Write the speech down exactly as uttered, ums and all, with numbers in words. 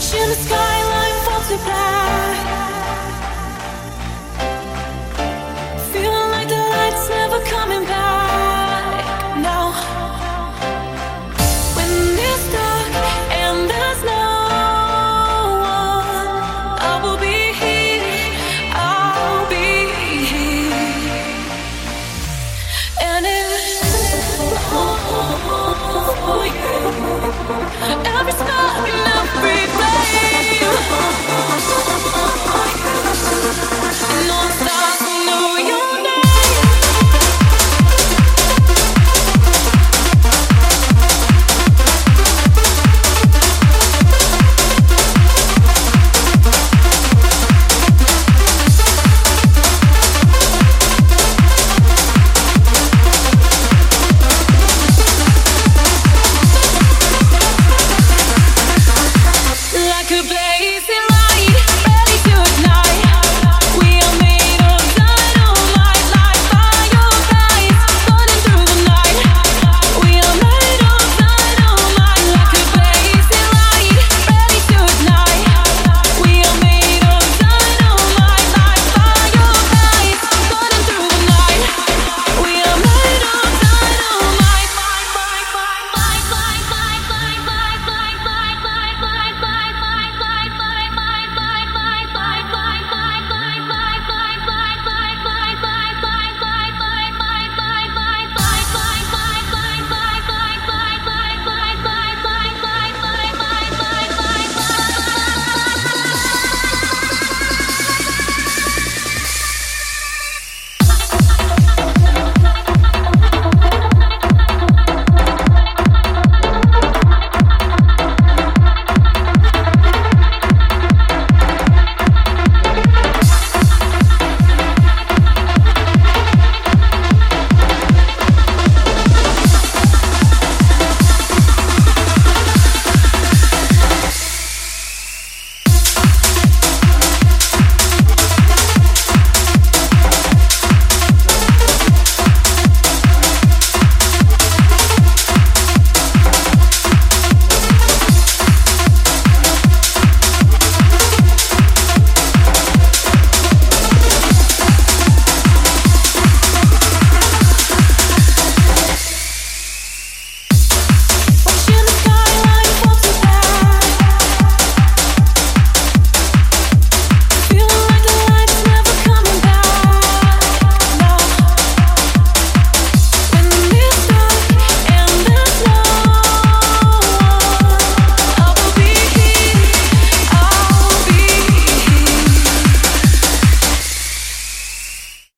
Watching the skyline fall to black, feeling like the light's never coming back. No, when it's dark and there's no one, I will be here, I'll be here. And it's for you, every spark and every flame. No stars know your name. Like a baby.